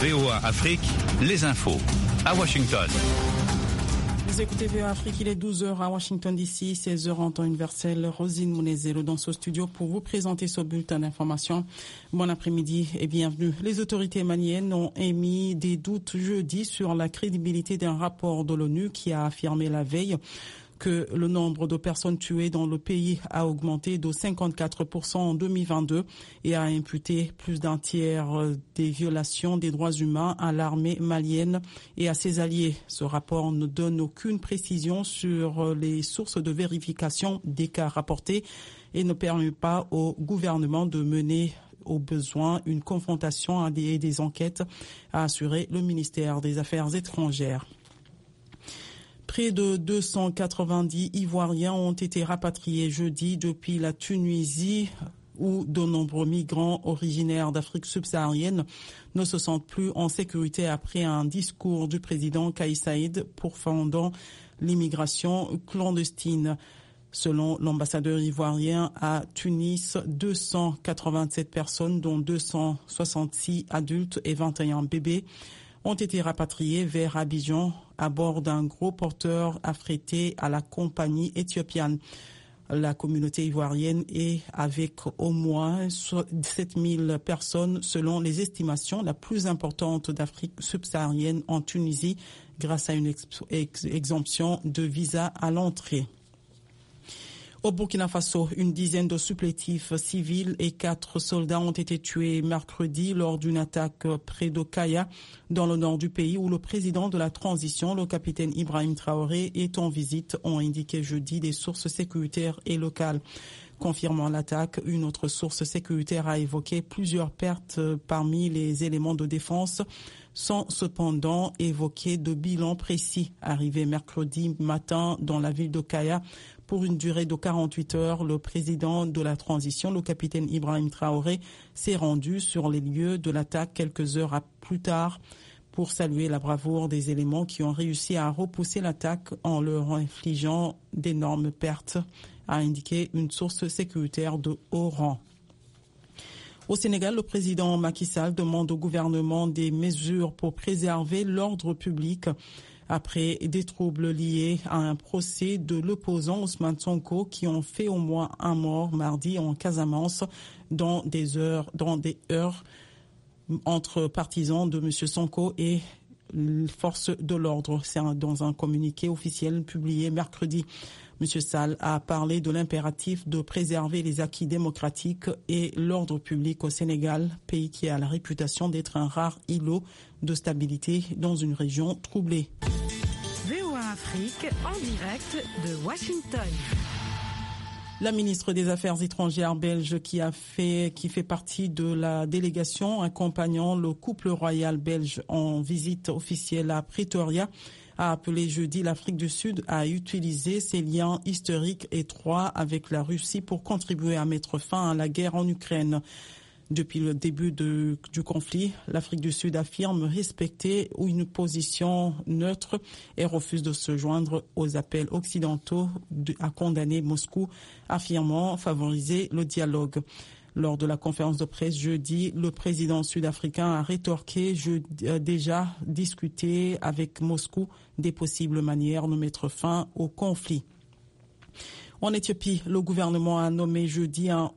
VOA Afrique, les infos. À Washington. Vous écoutez VOA Afrique, il est 12h à Washington DC, 16h en temps universel. Rosine Mounezelo dans ce studio pour vous présenter ce bulletin d'information. Bon après-midi et bienvenue. Les autorités maliennes ont émis des doutes jeudi sur la crédibilité d'un rapport de l'ONU qui a affirmé la veille que le nombre de personnes tuées dans le pays a augmenté de 54% en 2022 et a imputé plus d'un tiers des violations des droits humains à l'armée malienne et à ses alliés. Ce rapport ne donne aucune précision sur les sources de vérification des cas rapportés et ne permet pas au gouvernement de mener au besoin une confrontation et des enquêtes, a assuré le ministère des Affaires étrangères. Près de 290 Ivoiriens ont été rapatriés jeudi depuis la Tunisie, où de nombreux migrants originaires d'Afrique subsaharienne ne se sentent plus en sécurité après un discours du président Kais Saied pourfendant l'immigration clandestine. Selon l'ambassadeur ivoirien à Tunis, 287 personnes, dont 266 adultes et 21 bébés, ont été rapatriés vers Abidjan à bord d'un gros porteur affrété à la compagnie éthiopienne. La communauté ivoirienne est avec au moins 7000 personnes selon les estimations la plus importante d'Afrique subsaharienne en Tunisie grâce à une exemption de visa à l'entrée. Au Burkina Faso, une dizaine de supplétifs civils et 4 soldats ont été tués mercredi lors d'une attaque près de Kaya, dans le nord du pays, où le président de la transition, le capitaine Ibrahim Traoré, est en visite, ont indiqué jeudi des sources sécuritaires et locales. Confirmant l'attaque, une autre source sécuritaire a évoqué plusieurs pertes parmi les éléments de défense, sans cependant évoquer de bilan précis. Arrivé mercredi matin dans la ville de Kaya, pour une durée de 48 heures, le président de la transition, le capitaine Ibrahim Traoré, s'est rendu sur les lieux de l'attaque quelques heures plus tard pour saluer la bravoure des éléments qui ont réussi à repousser l'attaque en leur infligeant d'énormes pertes, a indiqué une source sécuritaire de haut rang. Au Sénégal, le président Macky Sall demande au gouvernement des mesures pour préserver l'ordre public après des troubles liés à un procès de l'opposant Ousmane Sonko qui ont fait au moins un mort mardi en Casamance dans des heures entre partisans de M. Sonko et les forces de l'ordre. C'est dans un communiqué officiel publié mercredi. M. Sall a parlé de l'impératif de préserver les acquis démocratiques et l'ordre public au Sénégal, pays qui a la réputation d'être un rare îlot de stabilité dans une région troublée. VOA Afrique en direct de Washington. La ministre des Affaires étrangères belge qui fait partie de la délégation accompagnant le couple royal belge en visite officielle à Pretoria a appelé jeudi l'Afrique du Sud à utiliser ses liens historiques étroits avec la Russie pour contribuer à mettre fin à la guerre en Ukraine. Depuis le début du conflit, l'Afrique du Sud affirme respecter une position neutre et refuse de se joindre aux appels occidentaux à condamner Moscou, affirmant favoriser le dialogue. Lors de la conférence de presse jeudi, le président sud-africain a rétorqué déjà discuté avec Moscou des possibles manières de mettre fin au conflit. En Éthiopie, le gouvernement a nommé jeudi un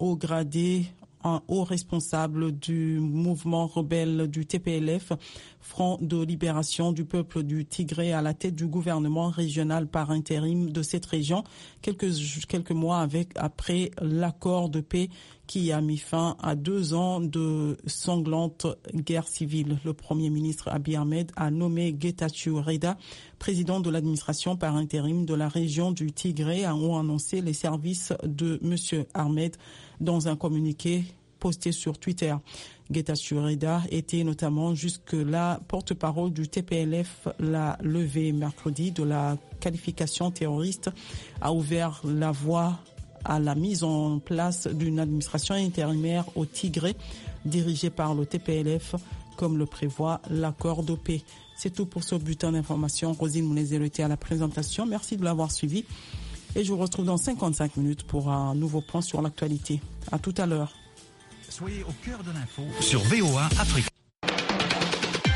haut responsable du mouvement rebelle du TPLF, Front de libération du peuple du Tigré, à la tête du gouvernement régional par intérim de cette région, quelques mois après l'accord de paix qui a mis fin à 2 ans de sanglante guerre civile. Le Premier ministre Abiy Ahmed a nommé Getachew Reda, président de l'administration par intérim de la région du Tigré, ont annoncé les services de M. Ahmed dans un communiqué posté sur Twitter. Getachew Reda était notamment jusque-là porte-parole du TPLF. La levée mercredi de la qualification terroriste a ouvert la voie à la mise en place d'une administration intérimaire au Tigré dirigée par le TPLF, comme le prévoit l'accord de paix. C'est tout pour ce bulletin d'information. Rosine Mounezelo était à la présentation. Merci de l'avoir suivi. Et je vous retrouve dans 55 minutes pour un nouveau point sur l'actualité. À tout à l'heure. Soyez au cœur de l'info sur VOA Afrique.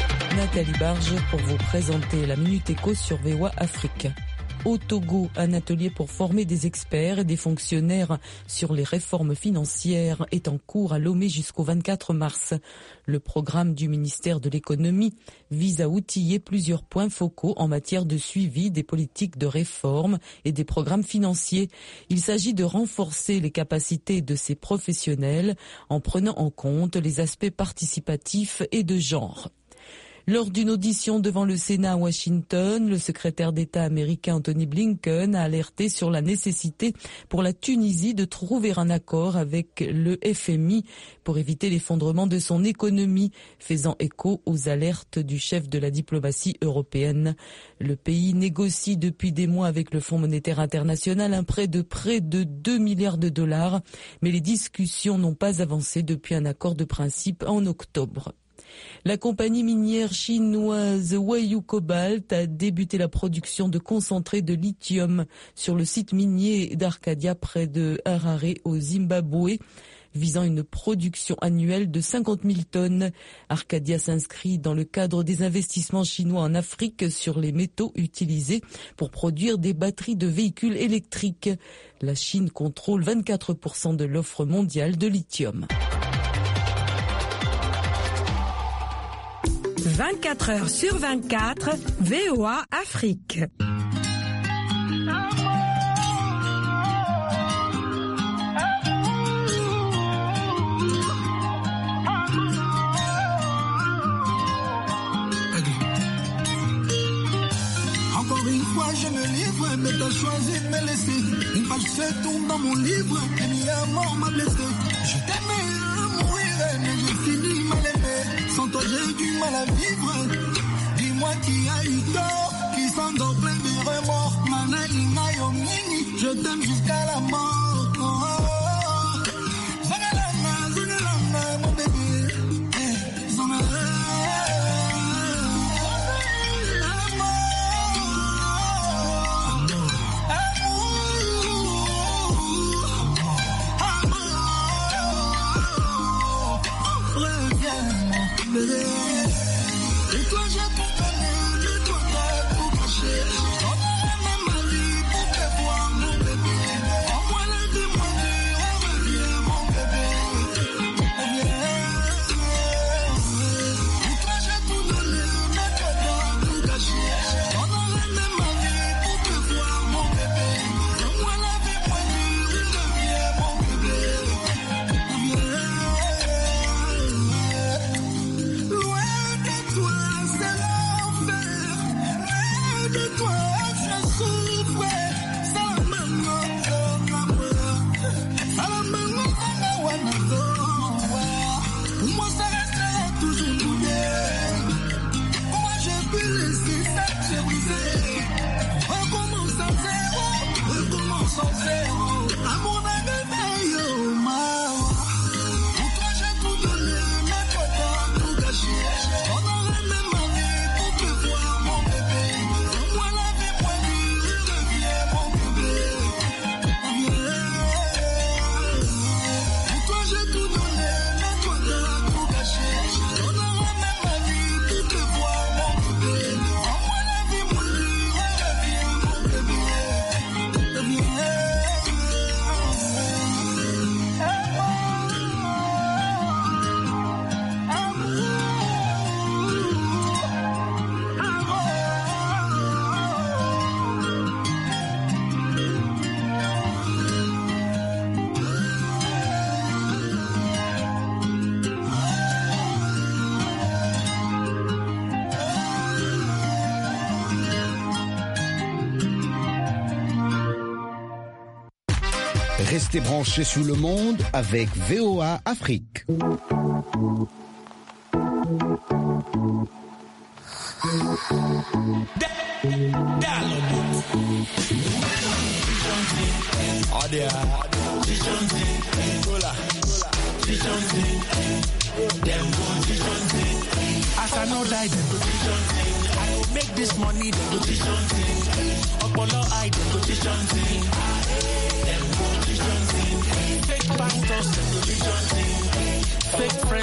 Nathalie Barge pour vous présenter la Minute Éco sur VOA Afrique. Au Togo, un atelier pour former des experts et des fonctionnaires sur les réformes financières est en cours à Lomé jusqu'au 24 mars. Le programme du ministère de l'économie vise à outiller plusieurs points focaux en matière de suivi des politiques de réforme et des programmes financiers. Il s'agit de renforcer les capacités de ces professionnels en prenant en compte les aspects participatifs et de genre. Lors d'une audition devant le Sénat à Washington, le secrétaire d'État américain Anthony Blinken a alerté sur la nécessité pour la Tunisie de trouver un accord avec le FMI pour éviter l'effondrement de son économie, faisant écho aux alertes du chef de la diplomatie européenne. Le pays négocie depuis des mois avec le Fonds monétaire international un prêt de près de 2 milliards de dollars, mais les discussions n'ont pas avancé depuis un accord de principe en octobre. La compagnie minière chinoise Huayou Cobalt a débuté la production de concentré de lithium sur le site minier d'Arcadia près de Harare au Zimbabwe, visant une production annuelle de 50 000 tonnes. Arcadia s'inscrit dans le cadre des investissements chinois en Afrique sur les métaux utilisés pour produire des batteries de véhicules électriques. La Chine contrôle 24% de l'offre mondiale de lithium. 24 heures sur 24, VOA Afrique. Encore une fois, je me livre, mais t'as choisi de me laisser. Une page se tourne dans mon livre, et mi amour m'a blessé. Je t'aimais à mourir, mais j'ai fini mal aimé. Sans toi, j'ai du mal à vivre. Dis-moi qui a eu tort, qui s'endort plein de remords. Manaïna Yomini, je t'aime jusqu'à la mort. Oh, oh, oh. Zangalana, mon bébé. Zangalana. Et toi j'ai tout donné, mais toi t'as tout caché. On aurait même ma vie pour te voir mon bébé. Envoie la témoignure, reviens mon bébé. Et toi j'ai tout donné, mais toi t'as tout caché. On aurait même ma vie pour te voir mon bébé. Envoie la témoignure, reviens mon bébé. De toi, je souffre. Salamano, Salamano, pour moi, ça restera toujours tout bien. Moi, j'ai pu laisser ça, j'ai brisé. Recommence à zéro. À mon avis, oh, ma. Pour toi, j'ai tout donné, mais toi, t'as tout gâché. On aurait même ma vie pour te voir, mon bébé. Restez branchés sur le monde avec VOA Afrique. As I know die, I will make this money. Apollo, I fake pastors, fake friends.